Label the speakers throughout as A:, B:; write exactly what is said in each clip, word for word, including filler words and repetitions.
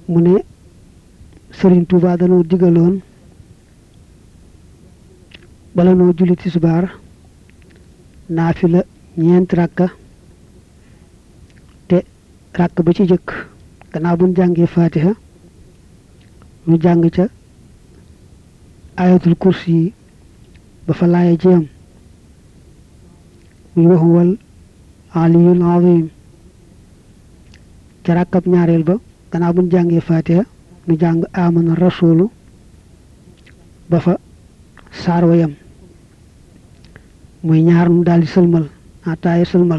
A: mu ne Sëriñ Tuubaa dañoo digaloon bala noo julli tisbaar naafila ñeent rakka te rakk ba ci jëkk gannaaw buñ jàngee Faatiha ñu jàng ca ayatul kursi yi ba fa laaya jiyam muy wax wal aliyul azim ca rakkab ñaareel ba gannaaw buñ jàngee Faatiha ñu jàng amana rasulu ba fa saar wa yam muy ñaar nu daldi sëlmal ataaye sëlmal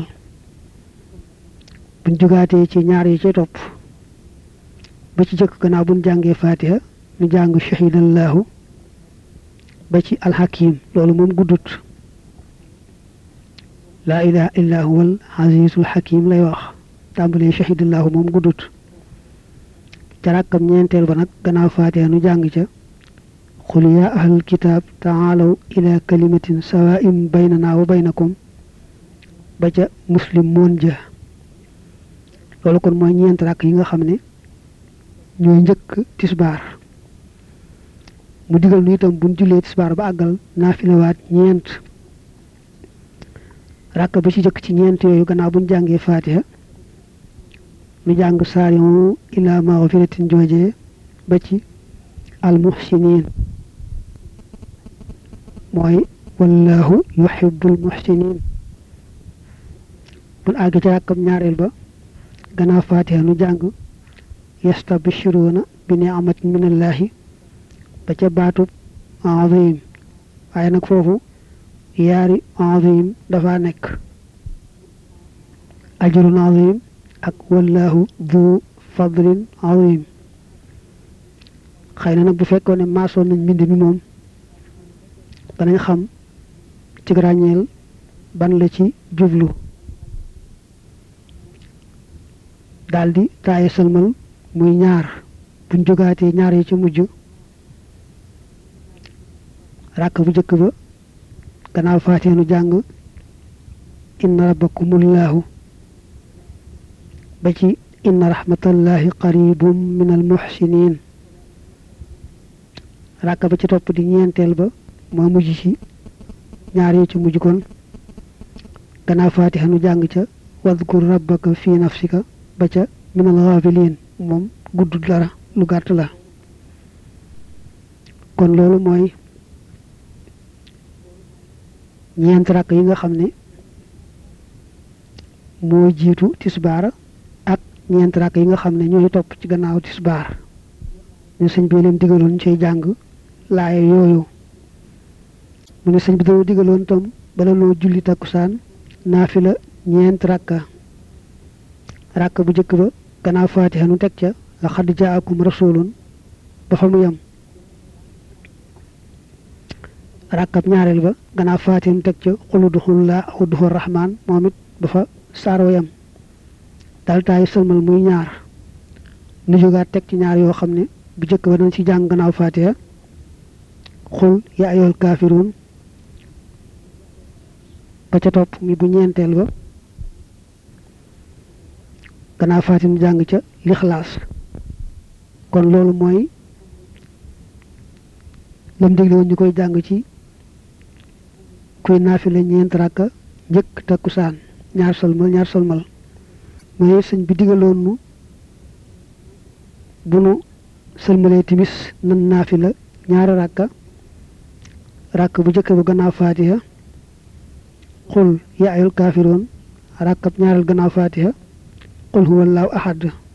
A: buñ jugaatee ci ñaar yi ci topp ba ci jëkk gannaaw buñ jàngee Faatiha ñu jàng shahidallahu ba ci alxakim loolu moom guddut laa ilaha illa huwal azizul hakim lay wax tàmbalee shahidallahu moom guddut ca rakkam ñeenteel ba nag gannaaw Faatiha nu jàng ca qul yaa ahlal kitaab taalaw ila kalimatin sawaa'in baynana wa baynakum ba ca muslim moon ja loolu kon mooy ñeent rakk yi nga xam ne ñooy njëkk tisbaar mu digal nu itam buñ jullee tisbaar ba àggal naafilawaat ñeent rakk ba ci jëkk ci ñeent yooyu gannaaw buñ jàngee Faatiha nu jàng saari'u ila maghfiratin joojee ba ci almuhsinin mooy wallahu yuhibbul muhsinin buñ àgg ci rakkam ñaareel ba gannaaw Faatiha nu jàng yastabshiruna bi ni'matin minallahi ba ca baatub azim waaye nag foofu yaari azim dafa nekk ajrun azim ak wallahu du fadlin azim xëy na nag bu fekkoon ne maasoon nañ mbind mi moom danañ xam ci ràññeel ban la ci jublu daldi taaye sëlmal muy ñaar buñ jógaatee ñaar yi ci mujj ràkk bu jëkk ba gannaaw Faatiha nu jàng inna rabbakumullahu ba ci inna rahmatallahi qaribum minal muhsinin ràkk ba ci topp di ñeenteel ba moo mujj ci ñaar yi ci mujj kon gannaaw Faatiha nu jàng ca wadkur rabbaka fi nafsika ba ca minal ghafilin moom guddul dara lu gàtt la kon loolu mooy ñeent rakk yi nga xam ne moo jiitu tisbaar ak ñeent rakk yi nga xam ne ñooy topp ci gannaaw tisbaar ñu sëñ bi leen digaloon ñu cay jàng laaye yooyu mu ne sëñ bi dañoo digaloon tam bala noo julli takkusaan naafila ñeent rakka rakk bu njëkk ba gannaaw Faatiha nu teg ca laqad jaakum rasulun ba fa mu yam rakkab ñaareel ba gannaaw Faatiha nu teg ca qul udxulullaaha aw udxulu rahmaan moom it ba fa saaro yam dal taay sëlmal muy ñaar nu jógaat teg ci ñaar yoo xam ne bu njëkk ba dañ ci jàng gannaaw Faatiha qul yaa ayyuhal kaafiruun ba ca topp mi bu ñeenteel ba gannaaw Faatiha nu jàng ca lixlaas kon loolu mooy lam digle woon ñu koy jàng ci kuy naafila ñeent rakka njëkk takkusaan ñaar solmal ñaar solmal mooy sëñ bi digaloon nu bu nu sëlmalee timis nan naafila ñaari rakka rakk bu njëkk ba gannaaw Faatiha qul yaa ayyuhal kaafiruun rakkab ñaareel gannaaw Faatiha qul huwallaahu ahad